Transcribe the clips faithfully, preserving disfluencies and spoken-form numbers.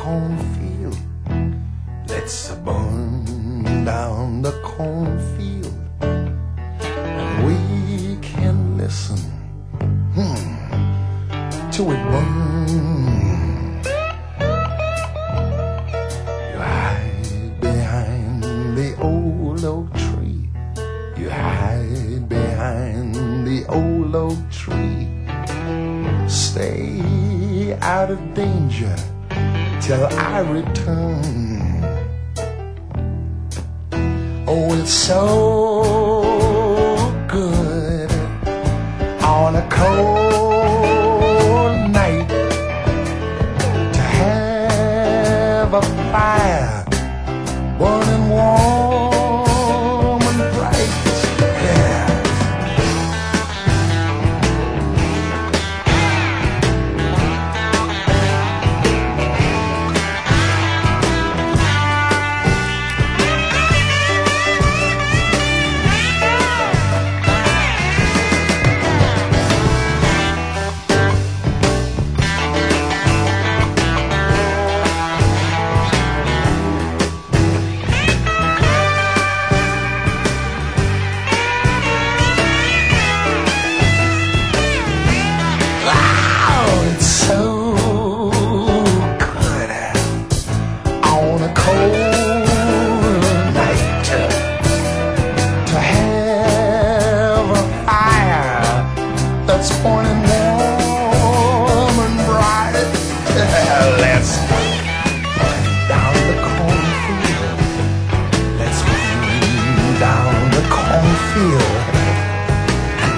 cornfield. Let's burn down the cornfield, and we can listen hmm, to it burn. You hide behind the old oak tree. You hide behind the old oak tree. Stay out of danger till I return. Oh, it's so good on a cold night to have a fire burning warm and bright. Yeah. It's burning warm and bright. Let's burn down the cornfield. Let's burn down the cornfield. And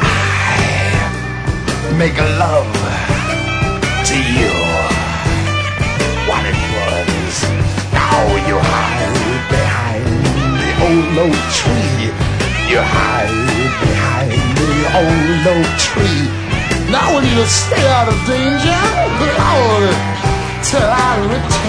I make love to you while it burns. Now you hide behind the old oak tree. You hide behind the old oak tree. Now we need to stay out of danger, Lord, till I return.